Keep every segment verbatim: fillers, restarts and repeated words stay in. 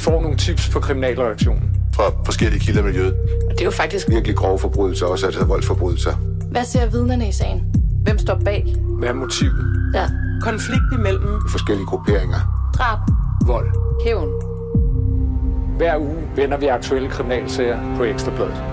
får nogle tips på kriminalreaktionen fra forskellige kilder i miljøet. Og det er jo faktisk virkelig grove forbrydelser, også altså voldsforbrydelser. Hvad ser vidnerne i sagen? Hvem står bag? Hvad er motivet? Ja. Konflikt imellem forskellige grupperinger. Drab. Vold. Hævn. Hver uge vender vi aktuelle kriminalsager på Ekstra Bladet.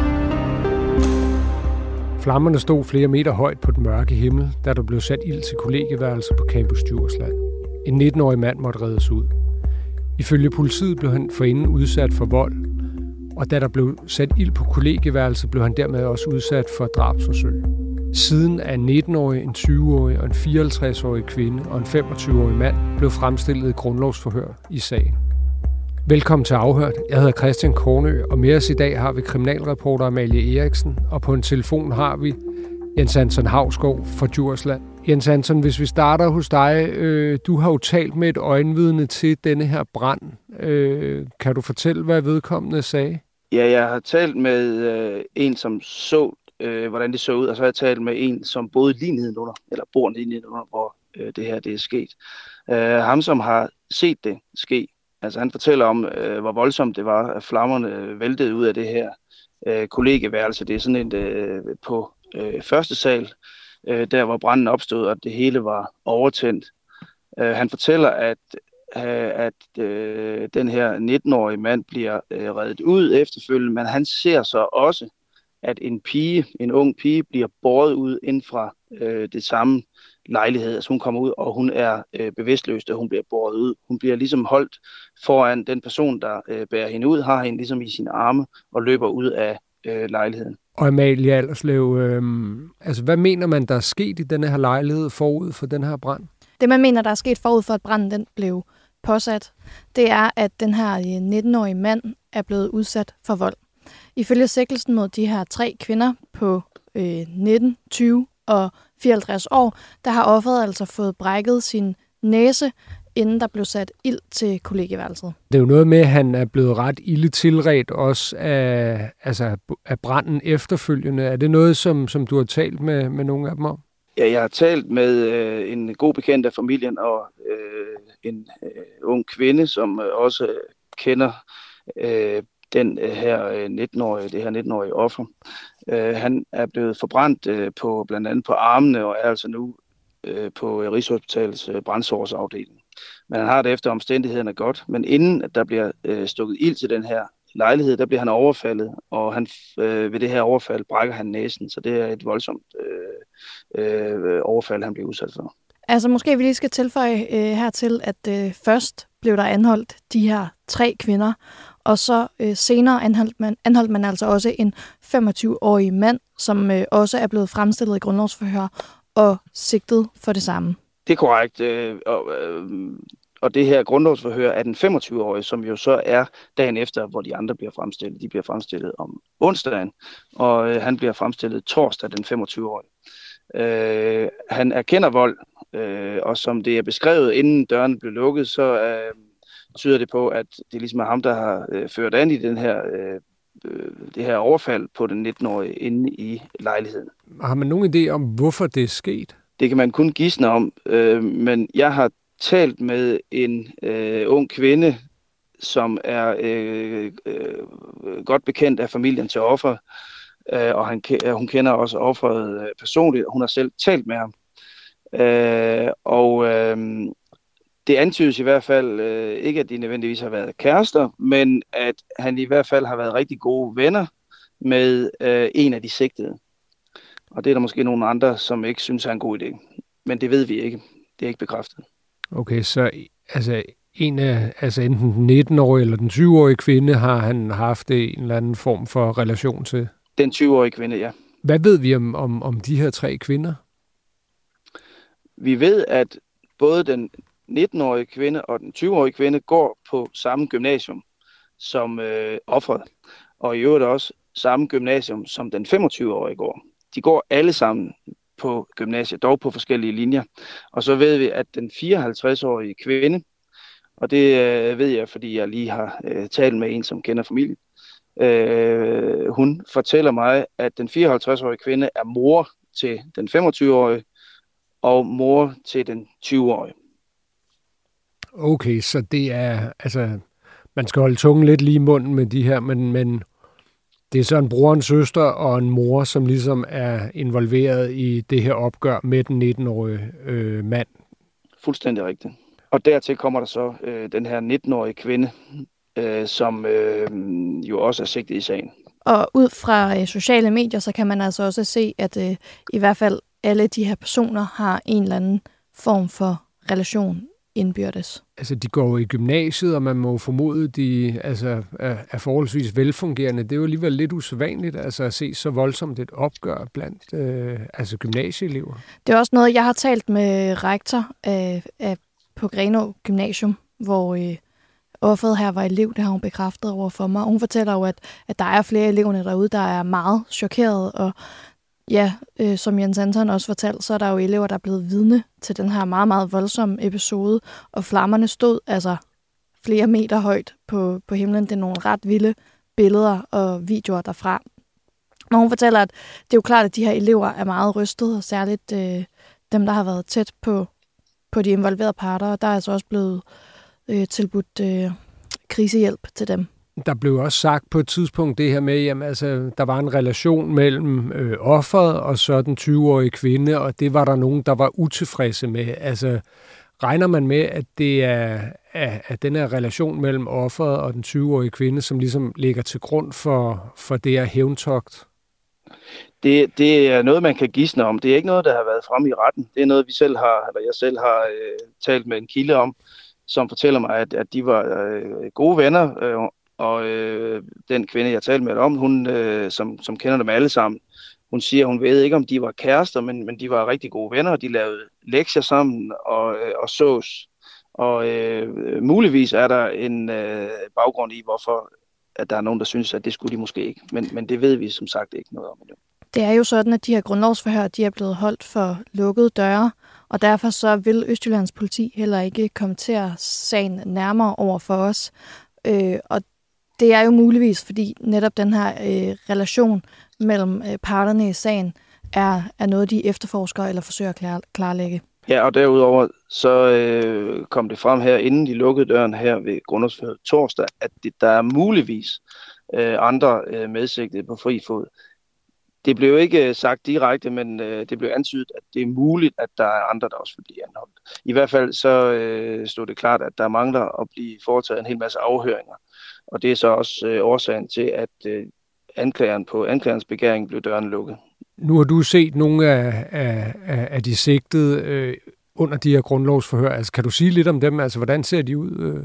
Flammerne stod flere meter højt på den mørke himmel, da der blev sat ild til kollegieværelset på Campus Djursland. En nitten-årig mand måtte reddes ud. Ifølge politiet blev han forinden udsat for vold, og da der blev sat ild på kollegieværelset, blev han dermed også udsat for drabsforsøg. Siden er en nitten-årig, en tyve-årig og en fireoghalvtreds-årig kvinde og en femogtyve-årig mand blev fremstillet i grundlovsforhør i sagen. Velkommen til Afhørt. Jeg hedder Christian Kornø, og med os i dag har vi kriminalreporter Amalie Eriksen, og på en telefon har vi Jens Anton Hausgaard fra Djursland. Jens Anton, hvis vi starter hos dig, øh, du har jo talt med et øjenvidne til denne her brand. Øh, kan du fortælle, hvad vedkommende sagde? Ja, jeg har talt med øh, en, som så, øh, hvordan det så ud, og så har jeg talt med en, som boede lige nedenunder, eller bor lige nedenunder, hvor øh, det her det er sket. Øh, ham, som har set det ske, altså han fortæller om, øh, hvor voldsomt det var, at flammerne væltede ud af det her øh, kollegieværelse. Det er sådan et øh, på øh, første sal, øh, der hvor branden opstod, og det hele var overtændt. Øh, han fortæller, at, øh, at øh, den her nitten-årige mand bliver øh, reddet ud efterfølgende, men han ser så også, at en pige, en ung pige, bliver båret ud ind fra øh, det samme lejlighed. Altså hun kommer ud, og hun er øh, bevidstløs, da hun bliver båret ud. Hun bliver ligesom holdt foran den person, der øh, bærer hende ud, har hende ligesom i sine arme og løber ud af øh, lejligheden. Og Amalie Alderslev, øh, altså hvad mener man, der er sket i denne her lejlighed forud for den her brand? Det man mener, der er sket forud for, at branden den blev påsat, det er, at den her nitten-årige mand er blevet udsat for vold. Ifølge sigtelsen mod de her tre kvinder på øh, nitten, tyve og fireoghalvtreds år, der har offeret altså fået brækket sin næse, inden der blev sat ild til kollegieværelset. Det er jo noget med, at han er blevet ret ilde tilredt også af, altså af branden efterfølgende. Er det noget, som, som du har talt med, med nogle af dem om? Ja, jeg har talt med øh, en god bekendt af familien og øh, en øh, ung kvinde, som øh, også kender øh, den øh, her nitten-årige, det her nitten-årige offer. Øh, han er blevet forbrændt øh, på blandt andet på armene og er altså nu øh, på Rigshospitalets øh, brændsårsafdeling. Men han har det efter omstændighederne godt. Men inden at der bliver øh, stukket ild til den her lejlighed, der bliver han overfaldet, og han øh, ved det her overfald brækker han næsen, så det er et voldsomt øh, øh, overfald, han bliver udsat for. Altså måske vi lige skal tilføje øh, hertil, at øh, først blev der anholdt de her tre kvinder, og så øh, senere anholdt man, anholdt man altså også en femogtyve-årig mand, som øh, også er blevet fremstillet i grundlovsforhør og sigtet for det samme. Det er korrekt, øh, og, øh, og det her grundlovsforhør er den femogtyve-årige, som jo så er dagen efter, hvor de andre bliver fremstillet. De bliver fremstillet om onsdagen, og øh, han bliver fremstillet torsdag den femogtyve-årige. Øh, han erkender vold, øh, og som det er beskrevet, inden døren blev lukket, så øh, tyder det på, at det ligesom er ham, der har øh, ført an i den her, øh, det her overfald på den nitten-årige inde i lejligheden. Har man nogen idé om, hvorfor det er sket? Det kan man kun gisne om, øh, men jeg har talt med en øh, ung kvinde, som er øh, øh, godt bekendt af familien til offer, øh, og han, hun kender også offeret øh, personligt, og hun har selv talt med ham. Øh, og øh, det antydes i hvert fald øh, ikke, at de nødvendigvis har været kærester, men at han i hvert fald har været rigtig gode venner med øh, en af de sigtede. Og det er der måske nogle andre, som ikke synes er en god idé. Men det ved vi ikke. Det er ikke bekræftet. Okay, så altså, en af, altså enten den nitten-årige eller den tyve-årige kvinde har han haft en eller anden form for relation til? Den tyve-årige kvinde, ja. Hvad ved vi om, om, om de her tre kvinder? Vi ved, at både den nitten-årige kvinde og den tyve-årige kvinde går på samme gymnasium som øh, offeret. Og i øvrigt også samme gymnasium, som den femogtyve-årige går. De går alle sammen på gymnasiet, dog på forskellige linjer. Og så ved vi, at den fireoghalvtreds-årige kvinde, og det øh, ved jeg, fordi jeg lige har øh, talt med en, som kender familien, øh, hun fortæller mig, at den fireoghalvtreds-årige kvinde er mor til den femogtyve-årige og mor til den tyve-årige. Okay, så det er, altså man skal holde tungen lidt lige i munden med de her, men, men det er så en bror, en søster og en mor, som ligesom er involveret i det her opgør med den nitten-årige øh, mand. Fuldstændig rigtigt. Og dertil kommer der så øh, den her nitten-årige kvinde, øh, som øh, jo også er sigtet i sagen. Og ud fra øh, sociale medier, så kan man altså også se, at øh, i hvert fald alle de her personer har en eller anden form for relation indbyrdes. Altså, de går i gymnasiet, og man må formode, de altså, er, er forholdsvis velfungerende. Det er jo alligevel lidt usædvanligt altså, at se så voldsomt et opgør blandt øh, altså gymnasieelever. Det er også noget, jeg har talt med rektor af, af, på Grenaa Gymnasium, hvor øh, offeret her var elev, det har hun bekræftet over for mig. Og hun fortæller jo, at, at der er flere eleverne derude, der er meget chokeret, og ja, øh, som Jens Anton også fortalte, så er der jo elever, der er blevet vidne til den her meget, meget voldsomme episode, og flammerne stod altså flere meter højt på, på himlen. Det er nogle ret vilde billeder og videoer derfra. Og hun fortæller, at det er jo klart, at de her elever er meget rystede, og særligt øh, dem, der har været tæt på, på de involverede parter, og der er altså også blevet øh, tilbudt øh, krisehjælp til dem. Der blev også sagt på et tidspunkt det her med, at altså, der var en relation mellem øh, offeret og så den tyve-årige kvinde, og det var der nogen, der var utilfredse med. Altså, regner man med, at det er at den her relation mellem offeret og den tyve-årige kvinde, som ligesom ligger til grund for, for det her hævntogt? Det, det er noget, man kan gisne om. Det er ikke noget, der har været fremme i retten. Det er noget, vi selv har, eller jeg selv har øh, talt med en kilde om, som fortæller mig, at, at de var øh, gode venner, øh, og øh, den kvinde, jeg talte med om, hun, øh, som, som kender dem alle sammen, hun siger, hun ved ikke, om de var kærester, men, men de var rigtig gode venner, og de lavede lektier sammen og, øh, og sås. Og øh, muligvis er der en øh, baggrund i, hvorfor at der er nogen, der synes, at det skulle de måske ikke. Men, men det ved vi som sagt ikke noget om endnu. Det er jo sådan, at de her grundlovsforhør, de er blevet holdt for lukkede døre, og derfor så vil Østjyllands politi heller ikke kommentere sagen nærmere over for os. Øh, og det er jo muligvis, fordi netop den her øh, relation mellem øh, parterne i sagen er, er noget, de efterforsker eller forsøger at klar, klarlægge. Ja, og derudover så øh, kom det frem her, inden de lukkede døren her ved grundlovsforhøret torsdag, at det, der er muligvis øh, andre øh, medsigtede på fri fod. Det blev ikke sagt direkte, men øh, det blev antydet, at det er muligt, at der er andre, der også vil blive anholdt. I hvert fald så øh, stod det klart, at der mangler at blive foretaget en hel masse afhøringer. Og det er så også øh, årsagen til, at øh, anklageren på anklagerens begæring blev døren lukket. Nu har du set nogle af, af, af de sigtede øh, under de her grundlovsforhør. Altså, kan du sige lidt om dem? Altså, hvordan ser de ud? Øh?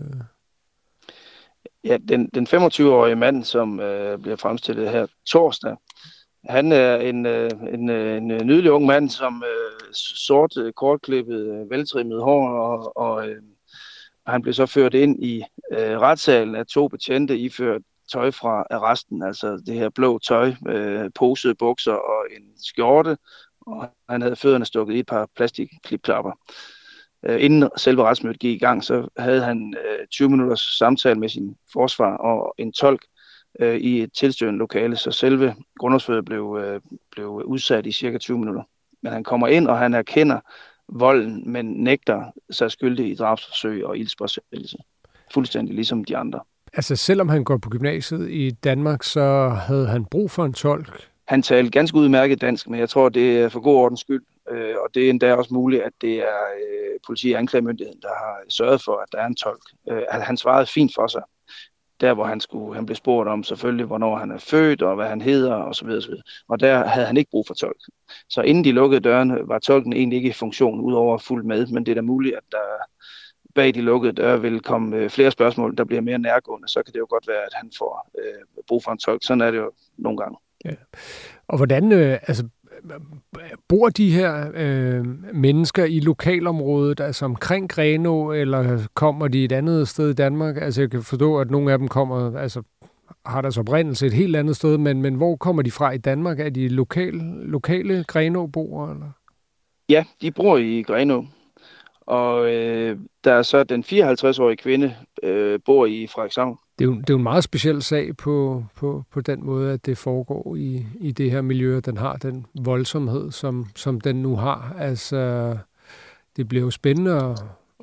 Ja, den, den femogtyve-årige mand, som øh, bliver fremstillet her torsdag, han er en, øh, en, en nydelig ung mand, som øh, sort, kortklippet, veltrimmet hår, og, og øh, han blev så ført ind i øh, retssalen af to betjente iført tøj fra arresten, altså det her blå tøj, øh, posede bukser og en skjorte, og han havde fødderne stukket i et par plastikklipklapper. Øh, inden selve retsmødet gik i gang, så havde han øh, tyve minutters samtale med sin forsvar og en tolk øh, i et tilstødende lokale, så selve grundlovsforhøret blev, øh, blev udsat i cirka tyve minutter. Men han kommer ind, og han erkender volden, men nægter sig skyldig i drabsforsøg og ildspåsættelse. Fuldstændig ligesom de andre. Altså selvom han går på gymnasiet i Danmark, så havde han brug for en tolk? Han talte ganske udmærket dansk, men jeg tror, det er for god ordens skyld. Og det er endda også muligt, at det er politi- og anklagemyndigheden, der har sørget for, at der er en tolk. Han svarede fint for sig. Der, hvor han skulle, han blev spurgt om selvfølgelig, hvornår han er født, og hvad han hedder, osv. osv. Og der havde han ikke brug for tolk. Så inden de lukkede dørene, var tolken egentlig ikke i funktion, udover fuld med, men det er da muligt, at der bag de lukkede døre vil komme flere spørgsmål, der bliver mere nærgående, så kan det jo godt være, at han får øh, brug for en tolk. Sådan er det jo nogle gange. Ja. Og hvordan øh, altså, bor de her øh, mennesker i lokalområdet, altså omkring Grenaa, eller kommer de et andet sted i Danmark? Altså jeg kan forstå, at nogle af dem kommer, altså har deres oprindelse et helt andet sted, men, men hvor kommer de fra i Danmark? Er de lokale, lokale Grenaa-boere? Eller? Ja, de bor i Grenaa. Og øh, der er så den fireoghalvtreds-årige kvinde, øh, bor i Frederikshavn. Det er, jo, det er jo en meget speciel sag på, på, på den måde, at det foregår i, i det her miljø, den har den voldsomhed, som, som den nu har. Altså, det bliver jo spændende at,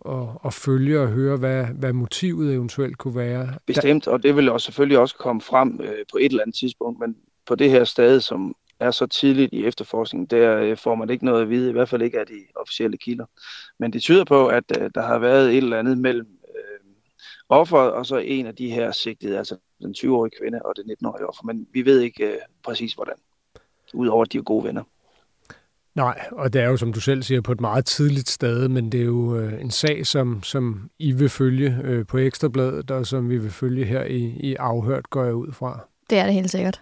at, at følge og høre, hvad, hvad motivet eventuelt kunne være. Bestemt, og det vil også selvfølgelig også komme frem øh, på et eller andet tidspunkt, men på det her stade, som er så tidligt i efterforskningen, der øh, får man ikke noget at vide, i hvert fald ikke af de officielle kilder. Men det tyder på, at øh, der har været et eller andet mellem øh, offeret og så en af de her sigtede, altså den tyve-årige kvinde og det nitten-årige offer, men vi ved ikke øh, præcis hvordan, udover at de er gode venner. Nej, og det er jo, som du selv siger, på et meget tidligt stade, men det er jo øh, en sag, som, som I vil følge øh, på Ekstrabladet, og som vi vil følge her i, i Afhørt, går jeg ud fra. Det er det helt sikkert.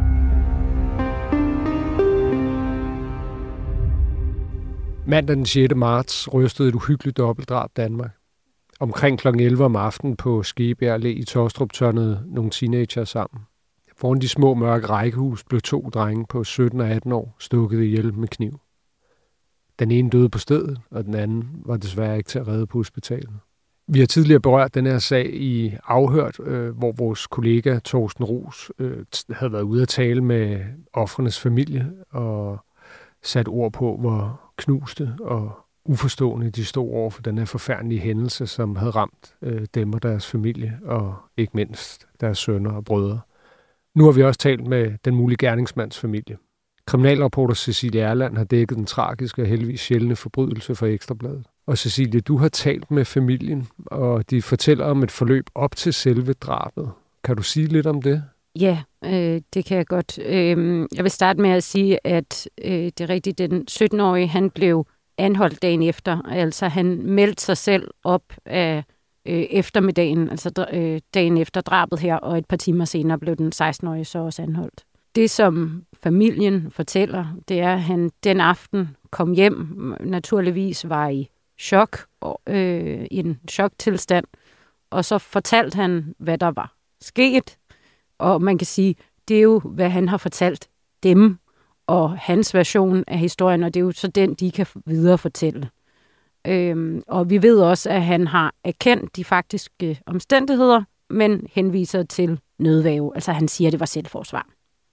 Mandag den sjette marts rystede et uhyggeligt dobbeltdrab Danmark. Omkring klokken elleve om aftenen på Skegebjerg Allé i Taastrup tørnede nogle teenager sammen. Foran de små mørke rækkehus blev to drenge på sytten og atten år stukket ihjel med kniv. Den ene døde på stedet, og den anden var desværre ikke til at redde på hospitalet. Vi har tidligere berørt den her sag i Afhørt, øh, hvor vores kollega Torsten Roos øh, havde været ude at tale med ofrenes familie og sat ord på, hvor knuste og uforstående de stod over for den her forfærdelige hændelse, som havde ramt øh, dem og deres familie, og ikke mindst deres sønner og brødre. Nu har vi også talt med den mulige gerningsmands familie. Kriminalreporter Cecilie Erland har dækket den tragiske og heldigvis sjældne forbrydelse for Ekstrabladet. Og Cecilie, du har talt med familien, og de fortæller om et forløb op til selve drabet. Kan du sige lidt om det? Ja, øh, det kan jeg godt. Øh, jeg vil starte med at sige, at øh, det er rigtigt, den sytten-årige, han blev anholdt dagen efter. Altså han meldte sig selv op af øh, eftermiddagen, altså øh, dagen efter drabet her, og et par timer senere blev den seksten-årige så også anholdt. Det, som familien fortæller, det er, at han den aften kom hjem, naturligvis var i chok, og, øh, i en choktilstand, og så fortalte han, hvad der var sket. Og man kan sige, det er jo, hvad han har fortalt dem, og hans version af historien, og det er jo så den, de kan videre fortælle. Øhm, og vi ved også, at han har erkendt de faktiske omstændigheder, men henviser til nødværge. Altså han siger, at det var selvforsvar.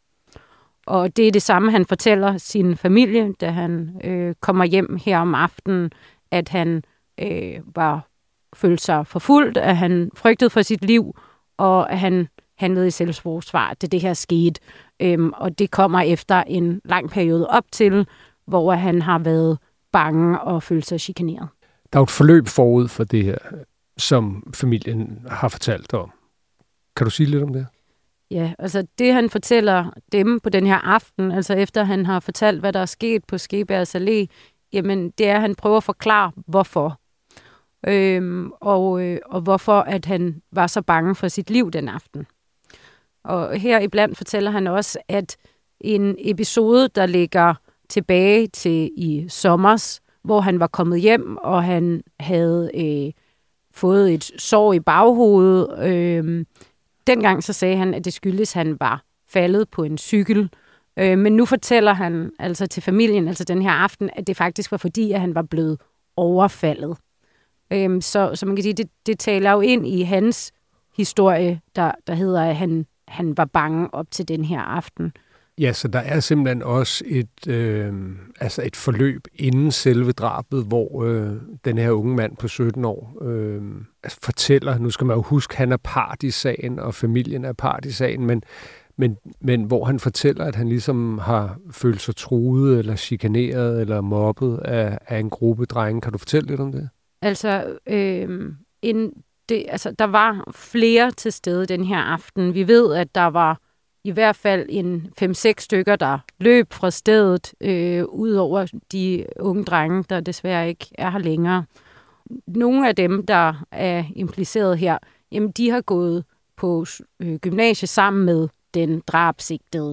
Og det er det samme, han fortæller sin familie, da han øh, kommer hjem her om aftenen, at han øh, var følte sig forfulgt, at han frygtede for sit liv, og at han handlede i selvforsvar, da det her skete. Øhm, og det kommer efter en lang periode op til, hvor han har været bange og følt sig chikaneret. Der er et forløb forud for det her, som familien har fortalt om. Kan du sige lidt om det? Ja, altså det han fortæller dem på den her aften, altså efter han har fortalt, hvad der er sket på Skegebjergs Allé, jamen det er, at han prøver at forklare, hvorfor. Øhm, og, øh, og hvorfor at han var så bange for sit liv den aften. Og her iblandt fortæller han også, at en episode, der ligger tilbage til i sommers, hvor han var kommet hjem, og han havde øh, fået et sår i baghovedet. Øh, dengang så sagde han, at det skyldes, at han var faldet på en cykel. Øh, men nu fortæller han altså til familien, altså den her aften, at det faktisk var fordi, at han var blevet overfaldet. Øh, så, så man kan sige, det, det taler jo ind i hans historie, der, der hedder, at han, han var bange op til den her aften. Ja, så der er simpelthen også et, øh, altså et forløb inden selve drabet, hvor øh, den her unge mand på sytten år øh, fortæller, nu skal man jo huske, han er part i sagen, og familien er part i sagen, men, men, men hvor han fortæller, at han ligesom har følt sig truet, eller chikaneret, eller mobbet af, af en gruppe drenge. Kan du fortælle lidt om det? Altså, øh, en, det, altså, der var flere til stede den her aften. Vi ved, at der var i hvert fald en fem-seks stykker, der løb fra stedet, øh, ud over de unge drenge, der desværre ikke er her længere. Nogle af dem, der er impliceret her, jamen, de har gået på øh, gymnasie sammen med den drabsigtede.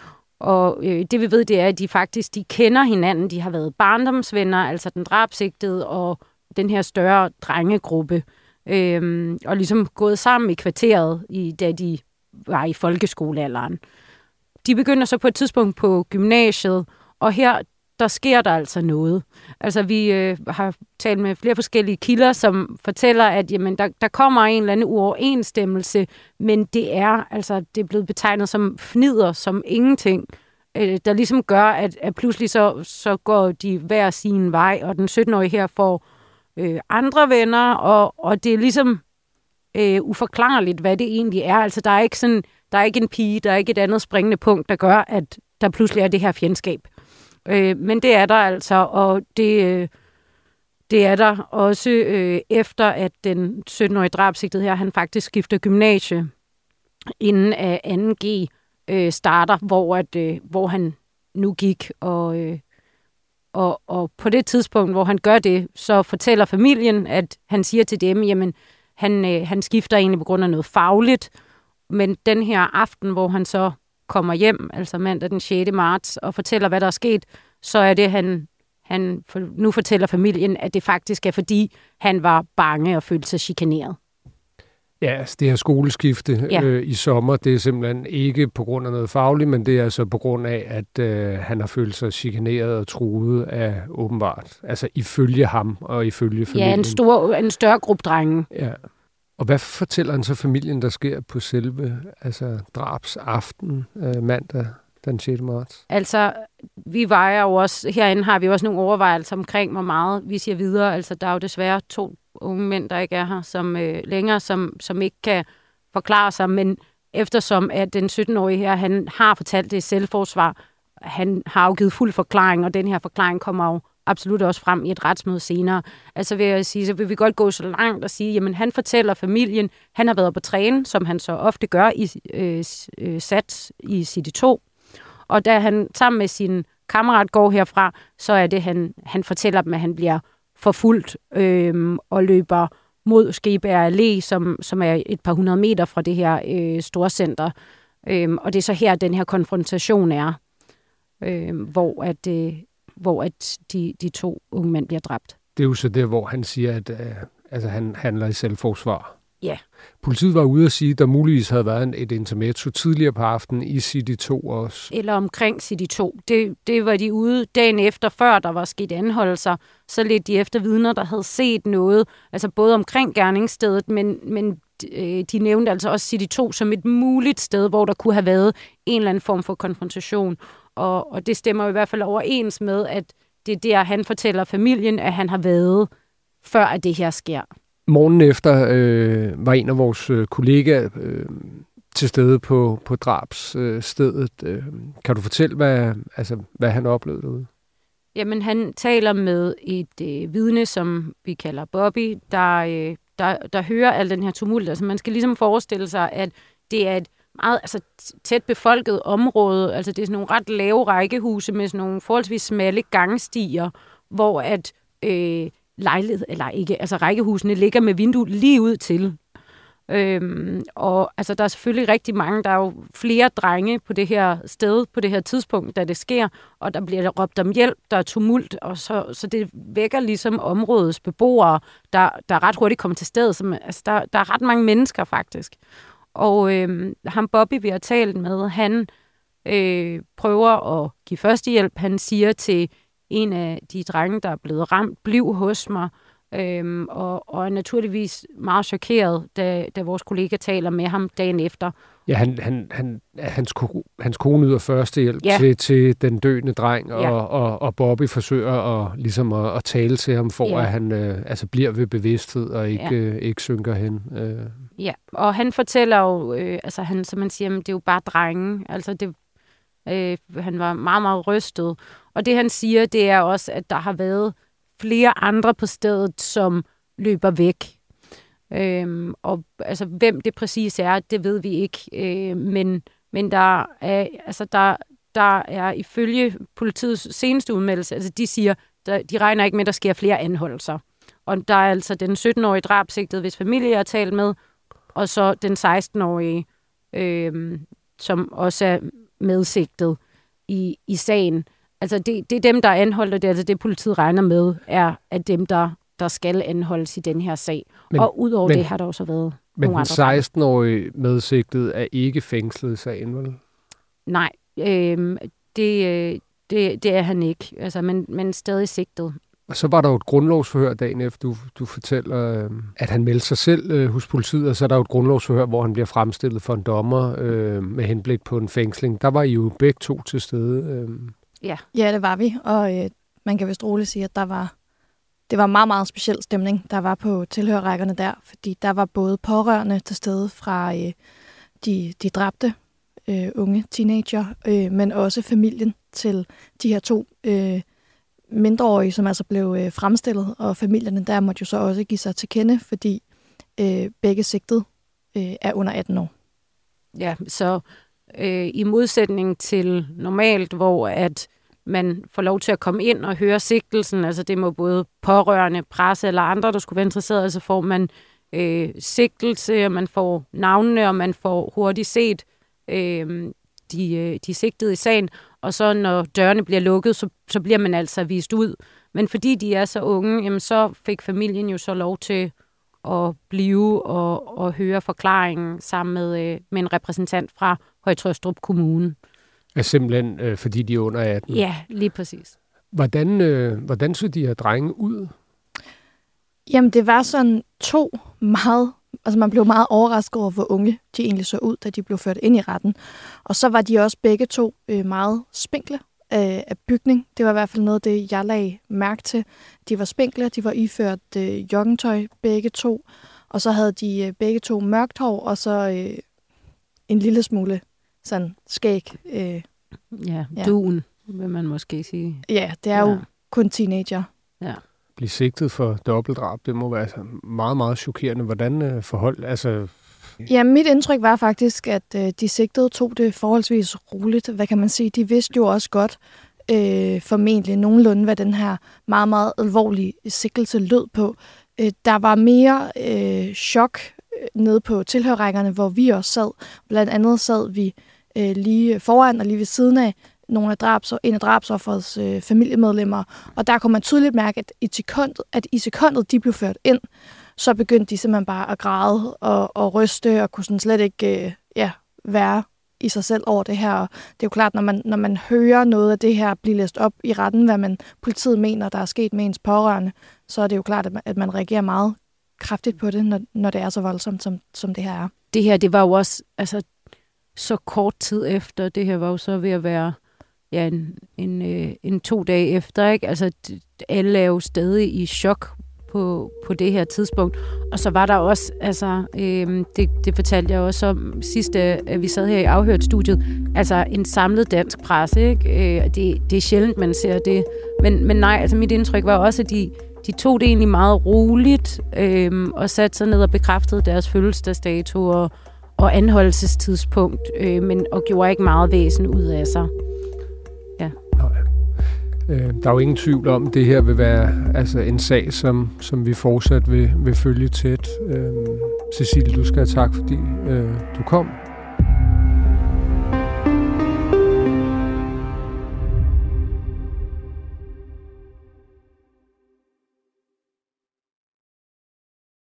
Og øh, det vi ved, det er, at de faktisk de kender hinanden. De har været barndomsvenner, altså den drabsigtede og den her større drengegruppe. Øh, og ligesom gået sammen i kvarteret, i, da de var i folkeskolealderen. De begynder så på et tidspunkt på gymnasiet, og her, der sker der altså noget. Altså, vi øh, har talt med flere forskellige kilder, som fortæller, at jamen, der, der kommer en eller anden uoverensstemmelse, men det er, altså, det er blevet betegnet som fnider, som ingenting, øh, der ligesom gør, at, at pludselig så, så går de hver sin vej, og den sytten-årige her får øh, andre venner, og, og det er ligesom øh, uforklarligt, hvad det egentlig er. Altså, der er ikke sådan, der er ikke en pige, der er ikke et andet springende punkt, der gør, at der pludselig er det her fjendskab. Øh, men det er der altså, og det, øh, det er der også øh, efter, at den sytten-årige drabsigtede her, han faktisk skifter gymnasie, inden af anden G øh, starter, hvor, at, øh, hvor han nu gik, og, øh, og, og på det tidspunkt, hvor han gør det, så fortæller familien, at han siger til dem, jamen, han, øh, han skifter egentlig på grund af noget fagligt, men den her aften, hvor han så kommer hjem, altså mandag den sjette marts, og fortæller, hvad der er sket, så er det, han, han for, nu fortæller familien, at det faktisk er, fordi han var bange og følte sig chikaneret. Ja, altså det her skoleskifte ja. øh, i sommer, det er simpelthen ikke på grund af noget fagligt, men det er altså på grund af, at øh, han har følt sig chikaneret og truet af åbenbart. Altså ifølge ham og ifølge familien. Ja, en, stor, en større gruppe drenge. Ja. Og hvad fortæller han så familien, der sker på selve altså drabsaften øh, mandag den sjette marts? Altså, vi vejer jo også, herinde har vi også nogle overvejelser omkring, hvor meget vi siger videre. Altså, der er jo desværre to unge mænd, der ikke er her som øh, længere, som, som ikke kan forklare sig, men eftersom at den sytten-årige her, han har fortalt det i selvforsvar, han har jo givet fuld forklaring, og den her forklaring kommer jo absolut også frem i et retsmøde senere. Altså vil jeg sige, så vil vi godt gå så langt og sige, jamen han fortæller familien, han har været på træne, som han så ofte gør i øh, øh, sats i City to, og da han sammen med sin kammerat går herfra, så er det, han, han fortæller dem, at han bliver forfulgt øh, og løber mod Skeberg Allé, som, som er et par hundrede meter fra det her øh, storcenter. Øh, og det er så her, den her konfrontation er, øh, hvor, at, øh, hvor at de, de to unge mænd bliver dræbt. Det er jo så der, hvor han siger, at øh, altså, han handler i selvforsvar. Ja. Politiet var ude at sige, at der muligvis havde været et intermezzo tidligere på aftenen i City to også. Eller omkring City to. Det, det var de ude dagen efter, før der var sket anholdelser. Så lidt de efter vidner, der havde set noget, altså både omkring gerningsstedet, men, men øh, de nævnte altså også City to som et muligt sted, hvor der kunne have været en eller anden form for konfrontation. Og, og det stemmer i hvert fald overens med, at det er der, han fortæller familien, at han har været, før at det her sker. Morgen efter øh, var en af vores øh, kollegaer øh, til stede på, på drabsstedet. Øh, kan du fortælle, hvad, altså, hvad han oplevede derude? Jamen, han taler med et øh, vidne, som vi kalder Bobby, der, øh, der, der hører al den her tumult. Altså, man skal ligesom forestille sig, at det er et meget altså, tæt befolket område. Altså, det er sådan nogle ret lave rækkehuse med sådan nogle forholdsvis smalle gangstier, hvor at øh, lejlighed, eller ikke, altså rækkehusene ligger med vindue lige ud til. Øhm, og altså, der er selvfølgelig rigtig mange, der er jo flere drenge på det her sted, på det her tidspunkt, da det sker, og der bliver råbt om hjælp, der er tumult, og så, så det vækker ligesom områdets beboere, der, der ret hurtigt kommer til stedet. Som, altså, der, der er ret mange mennesker faktisk. Og øhm, ham Bobby, vi har talt med, han øh, prøver at give førstehjælp. Han siger til en af de drenge, der er blevet ramt, bliv hos mig, øhm, og, og er naturligvis meget chokeret, da, da vores kollega taler med ham dagen efter. Ja, han, han, han, hans, ko, hans kone yder førstehjælp ja. til, til den døende dreng, og, ja. og, og Bobby forsøger at, ligesom at, at tale til ham, for ja. at han øh, altså bliver ved bevidsthed og ikke, ja. øh, ikke synker hen. Øh. Ja, og han fortæller jo, øh, altså han, som man siger, det er jo bare drenge, altså det Øh, han var meget, meget rystet. Og det, han siger, det er også, at der har været flere andre på stedet, som løber væk. Øhm, og altså, hvem det præcis er, det ved vi ikke. Øh, men, men der er, altså, der, der er ifølge politiets seneste udmeldelse, altså de siger, der, de regner ikke med, at der sker flere anholdelser. Og der er altså den sytten-årige drabsigtede, hvis familie er talt med, og så den seksten-årige, øh, som også er medsigtet i, i sagen. Altså det, det er dem, der er anholdt, og det er altså det, politiet regner med, er at dem, der, der skal anholdes i den her sag. Men, og udover men, det har der også været men nogle andre. Men den seksten-årige medsigtet er ikke fængslet i sagen, vel? Nej, øh, det, det, det er han ikke, altså, men, men stadig sigtet. Og så var der jo et grundlovsforhør dagen efter, du, du fortæller, at han meldte sig selv øh, hos politiet, og så er der jo et grundlovsforhør, hvor han bliver fremstillet for en dommer øh, med henblik på en fængsling. Der var I jo begge to til stede. Øh. Ja. ja, det var vi, og øh, man kan vist roligt sige, at der var det var en meget, meget speciel stemning, der var på tilhørerrækkerne der, fordi der var både pårørende til stede fra øh, de, de dræbte øh, unge teenager, øh, men også familien til de her to øh, mindreårige, som altså blev øh, fremstillet, og familierne der måtte jo så også give sig til kende, fordi øh, begge sigtede øh, er under atten år. Ja, så øh, i modsætning til normalt, hvor at man får lov til at komme ind og høre sigtelsen, altså det må både pårørende, presse eller andre, der skulle være interesseret, så får man øh, sigtelse, og man får navnene, og man får hurtigt set øh, de, de sigtede i sagen, og så når dørene bliver lukket, så, så bliver man altså vist ud. Men fordi de er så unge, jamen, så fik familien jo så lov til at blive og, og høre forklaringen sammen med, øh, med en repræsentant fra Høje-Taastrup Kommune. Er simpelthen øh, fordi de er under atten? Ja, lige præcis. Hvordan, øh, hvordan så de her drenge ud? Jamen, det var sådan to meget... Altså, man blev meget overrasket over, hvor unge de egentlig så ud, da de blev ført ind i retten. Og så var de også begge to øh, meget spinkle øh, af bygning. Det var i hvert fald noget af det, jeg lagde mærke til. De var spinkle, de var iført øh, joggentøj, begge to. Og så havde de øh, begge to mørkt hår, og så øh, en lille smule sådan skæg. Øh, ja, duen, ja. Vil man måske sige. Ja, det er ja. jo kun teenager. Ja. Blive sigtet for dobbeltdrab, det må være meget, meget chokerende. Hvordan øh, forhold, altså... Ja, mit indtryk var faktisk, at øh, de sigtede tog det forholdsvis roligt. Hvad kan man sige? De vidste jo også godt, øh, formentlig nogenlunde, hvad den her meget, meget alvorlige sigtelse lød på. Øh, der var mere øh, chok øh, nede på tilhørrækkerne, hvor vi også sad. Blandt andet sad vi øh, lige foran og lige ved siden af nogle af drabs, en af drabsofferets øh, familiemedlemmer, og der kunne man tydeligt mærke, at i sekundet, at i sekundet de blev ført ind, så begyndte de simpelthen bare at græde og, og ryste, og kunne sådan slet ikke øh, ja, være i sig selv over det her. Og det er jo klart, når man, når man hører noget af det her blive læst op i retten, hvad man politiet mener, der er sket med ens pårørende, så er det jo klart, at man, at man reagerer meget kraftigt på det, når, når det er så voldsomt, som, som det her er. Det her, det var jo også altså, så kort tid efter, det her var jo så ved at være ja, en, en, øh, en to dage efter, ikke? Altså, alle er jo stadig i chok på, på det her tidspunkt. Og så var der også, altså, øh, det, det fortalte jeg også om sidste, at vi sad her i afhørt-studiet, altså en samlet dansk presse, ikke? Øh, det, det er sjældent, man ser det. Men, men nej, altså mit indtryk var også, at de, de tog det egentlig meget roligt, øh, og satte sig ned og bekræftede deres fødselsdagsdato og, og anholdelsestidspunkt, øh, men, og gjorde ikke meget væsen ud af sig. Ja. Der er jo ingen tvivl om, at det her vil være altså en sag, som, som vi fortsat vil, vil følge tæt. Cecilie, du skal have tak, fordi øh, du kom.